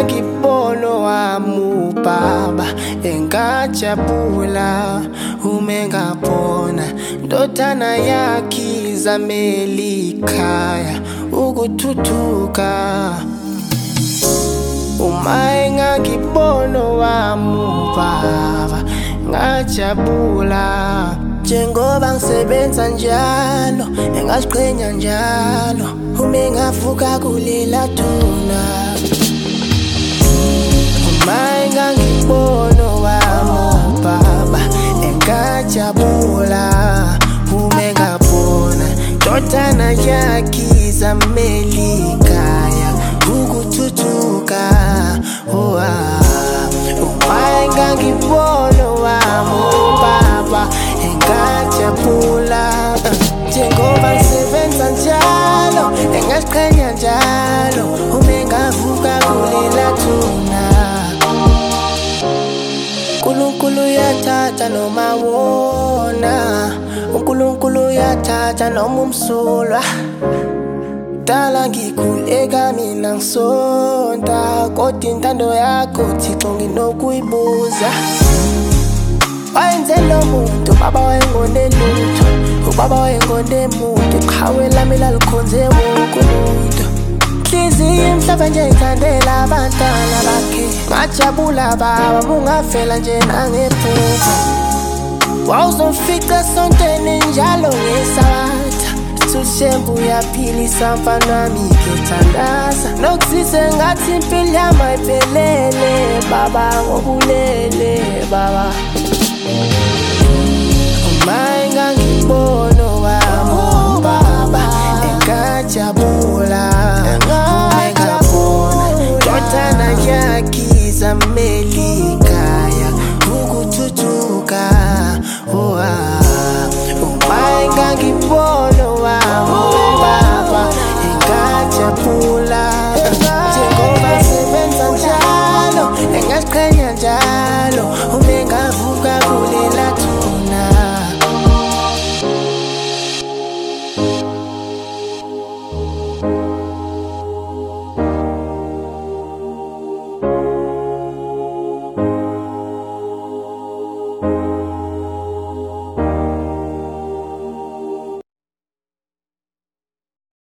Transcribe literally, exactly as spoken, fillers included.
engangibono wami ubaba engajabula ume ngabona ndodana yakhe izamela ikhaya ukuthuthuka. Uma engangibono wami ubaba ngajabula njengoba ngisebenza njalo engaziqhenya njalo ume ngavuka kulela thuna. Uma engangibono wami ubaba engajabula ume ngabona ndodana yakhe izamela ikhaya ukuthuthuka. Oh, ah. Uma engangibono wami ubaba engajabula njengoba ngisebenza njalo engaziqhenya njalo ume ngavuka kulela thuna. uNkulunkulu uyathatha noma wona, uNkulunkulu uyathatha noma umsulwa. Dala ngikhuleka mina ngisonta kodwa intando yakho Thixo nginokuyibuza. Wayenze lo muntu baba wayengonde lutho, ubaba wayengonde muntu, iqhawe lami lalikhonze wonke umuntu. Nhliziyo imhlophe nje ngithandela abantwana bakhe, ngajabula baba bungafela nje nangephupho. Wawuzomfica esontweni njalo ngeSabatha, Thembu uyaphilisa mfana wami ngithandaza. Nokuzizwe ngathi impilo yami ayiphelele baba ngobulele baba. Uma engangibono wami ubaba engajabula ume ngabona ndodana yakhe izamela ikhaya ukuthuthuka. Oh, ah. Uma engangibono